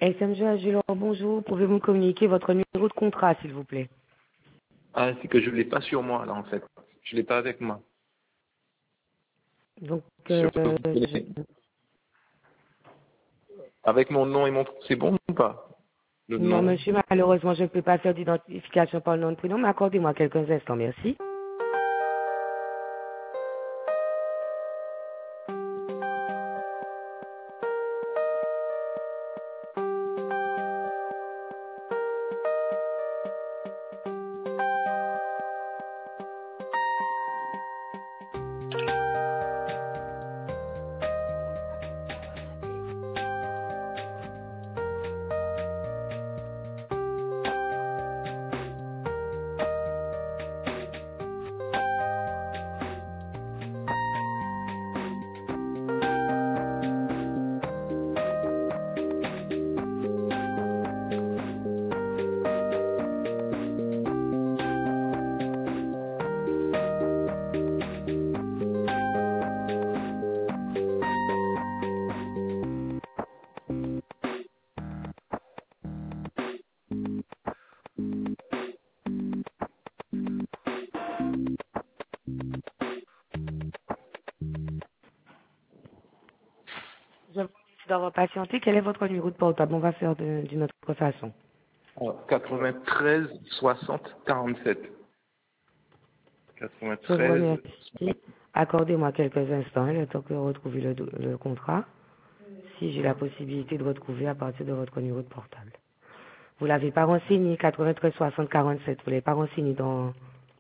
SMG Agilor, bonjour. Pouvez-vous me communiquer votre numéro de contrat, s'il vous plaît? Ah, c'est que je ne l'ai pas sur moi, là, en fait. Je ne l'ai pas avec moi. Donc, Avec mon nom et mon... C'est bon ou pas? Le non, nom. monsieur, malheureusement, je ne peux pas faire d'identification par le nom de prénom, mais accordez-moi quelques instants, merci. Je vous remercie d'avoir patienté. Quel est votre numéro de portable? On va faire d'une autre façon. 93 60 47. Je vous 93. remercie. Accordez-moi quelques instants, le temps que vous retrouviez le contrat, si j'ai la possibilité de retrouver à partir de votre numéro de portable. Vous l'avez pas renseigné, 93 60 47. Vous l'avez pas renseigné dans...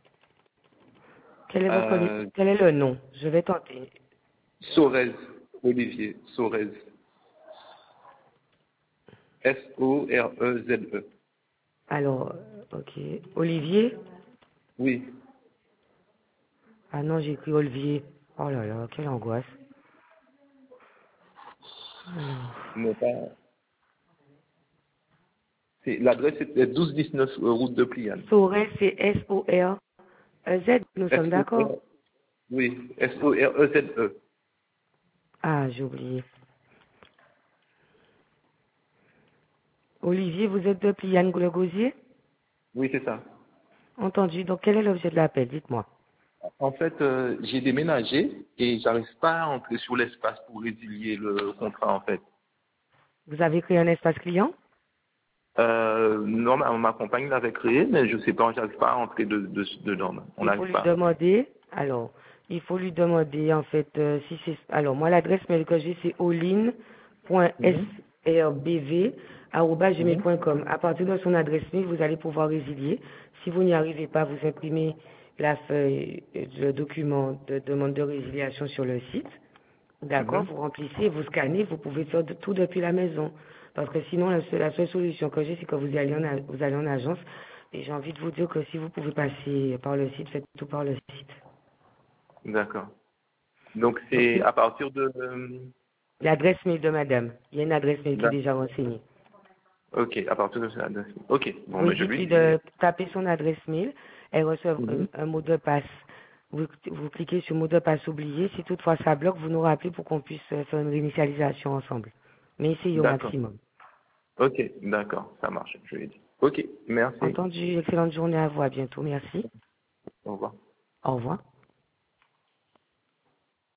Quel est le nom? Je vais tenter. Sorez. Olivier. Sorez. S-O-R-E-Z-E. Alors, ok. Olivier? Oui. Ah non, j'ai écrit Olivier. Oh là là, quelle angoisse. Alors, Mais pas... L'adresse est 1219 route de Pliane. Sorez, c'est S-O-R-E-Z, nous sommes d'accord? S-O-R... Oui. S-O-R-E-Z-E. Ah, j'ai oublié. Olivier, vous êtes de Pliane-le-Gosier? Oui, c'est ça. Entendu. Donc, quel est l'objet de l'appel? Dites-moi. En fait, j'ai déménagé et j'arrive pas à entrer sur l'espace pour résilier le contrat, en fait. Vous avez créé un espace client? Non, ma compagne l'avait créé, mais je sais pas, j'arrive pas à entrer dedans. On Il faut n'arrive lui pas. demander. Alors, il faut lui demander, en fait, si c'est... Alors, moi, l'adresse mail que j'ai, c'est Mhm. Mhm. oline.srbv@gmail.com. À partir de son adresse mail, vous allez pouvoir résilier. Si vous n'y arrivez pas, vous imprimez la feuille, le document de demande de résiliation sur le site. D'accord, Mhm. vous remplissez, vous scannez, vous pouvez faire tout depuis la maison. Parce que sinon, la seule solution que j'ai, c'est que vous allez en agence. Et j'ai envie de vous dire que si vous pouvez passer par le site, faites tout par le site. D'accord. Donc Donc, c'est à partir de... l'adresse mail de madame. Il y a une adresse mail qui est d'ac- déjà renseignée. Ok, à partir de ça. Ok, bon, Oui, mais je lui dites-lui dis. de taper son adresse mail. Elle reçoit Mhm. un mot de passe. Vous cliquez sur mot de passe oublié. Si toutefois ça bloque, vous nous rappelez pour qu'on puisse faire une réinitialisation ensemble. Mais essayez au D'accord. maximum. Ok, d'accord, ça marche, je lui dis. Ok, merci. Entendu. Excellente journée à vous. À bientôt. Merci. Au revoir. Au revoir.